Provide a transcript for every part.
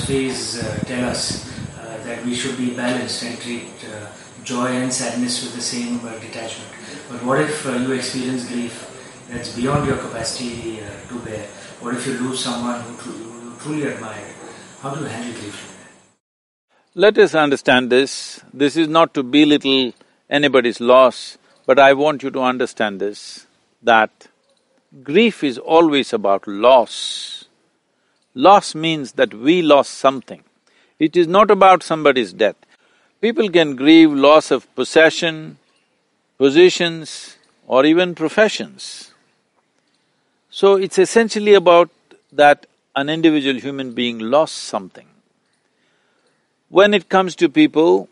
philosophies tell us that we should be balanced and treat joy and sadness with the same detachment. But what if you experience grief that's beyond your capacity to bear? What if you lose someone who you truly admire? How do you handle grief? Let us understand this. This is not to belittle anybody's loss, but I want you to understand this, that grief is always about loss. Loss means that we lost something. It is not about somebody's death. People can grieve loss of possession, positions, or even professions. So it's essentially about that an individual human being lost something. When it comes to people,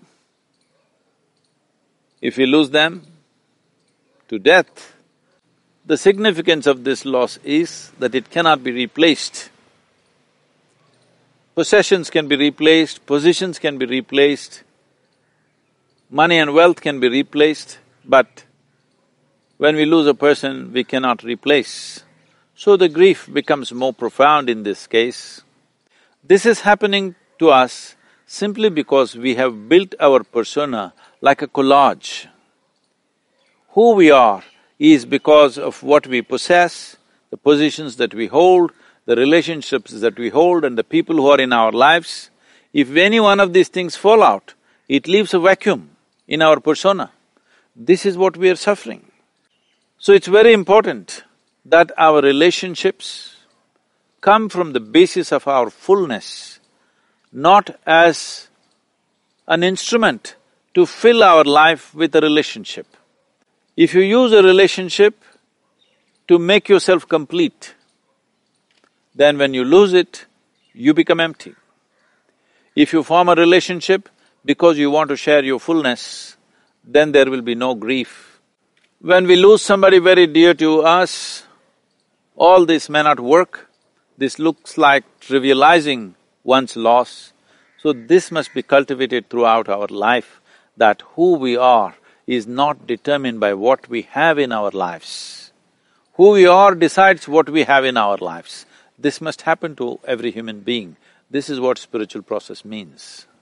if we lose them to death, the significance of this loss is that it cannot be replaced. Possessions can be replaced, positions can be replaced, money and wealth can be replaced, but when we lose a person, we cannot replace. So the grief becomes more profound in this case. This is happening to us simply because we have built our persona like a collage. Who we are is because of what we possess, the positions that we hold, the relationships that we hold and the people who are in our lives. If any one of these things fall out, it leaves a vacuum in our persona. This is what we are suffering. So it's very important that our relationships come from the basis of our fullness, not as an instrument to fill our life with a relationship. If you use a relationship to make yourself complete, then when you lose it, you become empty. If you form a relationship because you want to share your fullness, then there will be no grief. When we lose somebody very dear to us, all this may not work. This looks like trivializing one's loss. So this must be cultivated throughout our life, that who we are is not determined by what we have in our lives. Who we are decides what we have in our lives. This must happen to every human being. This is what spiritual process means.